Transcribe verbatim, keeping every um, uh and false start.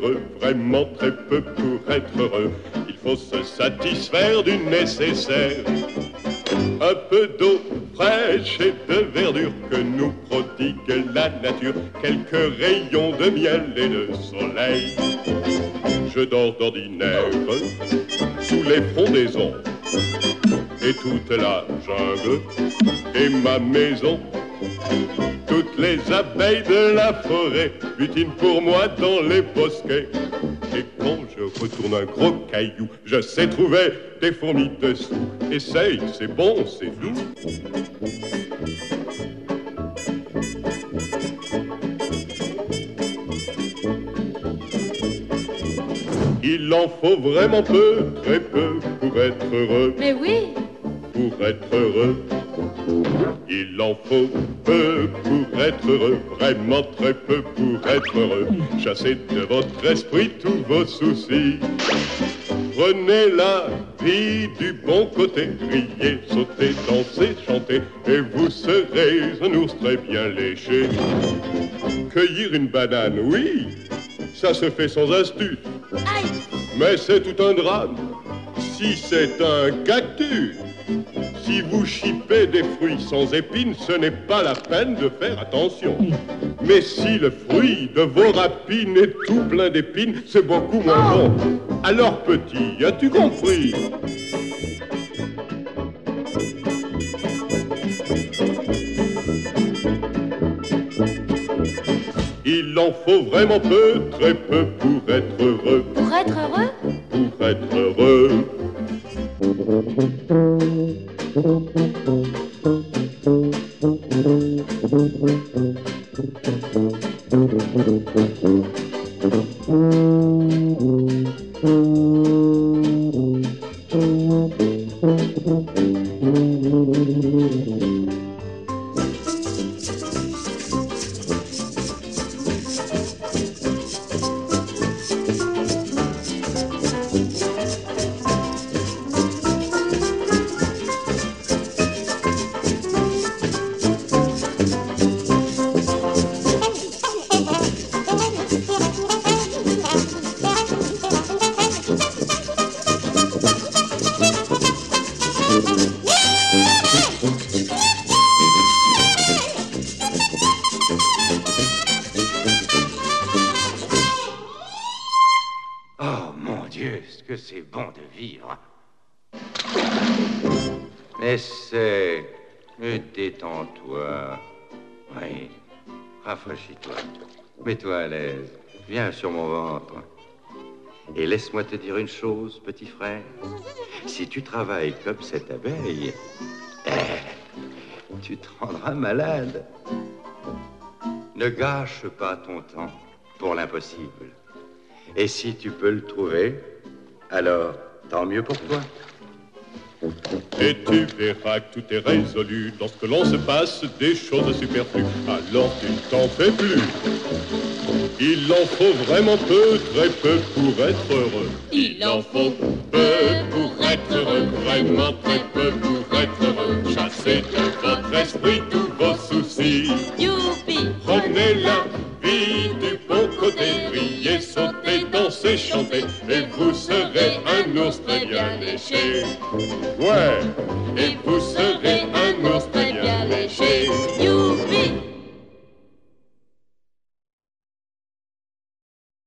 heureux, vraiment très peu pour être heureux. Il faut se satisfaire du nécessaire. Un peu d'eau fraîche et de verdure que nous prodigue la nature, quelques rayons de miel et de soleil. Je dors d'ordinaire sous les frondaisons et toute la jungle est ma maison. Toutes les abeilles de la forêt butinent pour moi dans les bosquets. Et quand je retourne un gros caillou, je sais trouver des fourmis dessous. Essaye, c'est bon, c'est doux. Il en faut vraiment peu, très peu pour être heureux. Mais oui. Pour être heureux. Il en faut peu pour être heureux, vraiment très peu pour être heureux. Chassez de votre esprit tous vos soucis. Prenez la vie du bon côté, riez, sautez, dansez, chantez, et vous serez un ours très bien léché. Cueillir une banane, oui, ça se fait sans astuce. Aïe. Mais c'est tout un drame si c'est un cactus. Si vous chipez des fruits sans épines, ce n'est pas la peine de faire attention. Mais si le fruit de vos rapines est tout plein d'épines, c'est beaucoup moins bon. Alors petit, as-tu compris? Il en faut vraiment peu, très peu pour être heureux. Pour être heureux? Pour être heureux. Essaie, et détends-toi. Oui, rafraîchis-toi. Mets-toi à l'aise. Viens sur mon ventre. Et laisse-moi te dire une chose, petit frère. Si tu travailles comme cette abeille, eh, tu te rendras malade. Ne gâche pas ton temps pour l'impossible. Et si tu peux le trouver, alors tant mieux pour toi. Et tu verras que tout est résolu lorsque l'on se passe des choses superflues. Alors tu ne t'en fais plus. Il en faut vraiment peu, très peu pour être heureux. Il en faut peu pour être heureux, vraiment très peu pour être heureux. Chassez de votre esprit tous vos soucis. Youpi. Prenez la vie du bon côté, riez, sautez, dansez, chantez, et vous serez un ours très bien léché. Ouais, et vous serez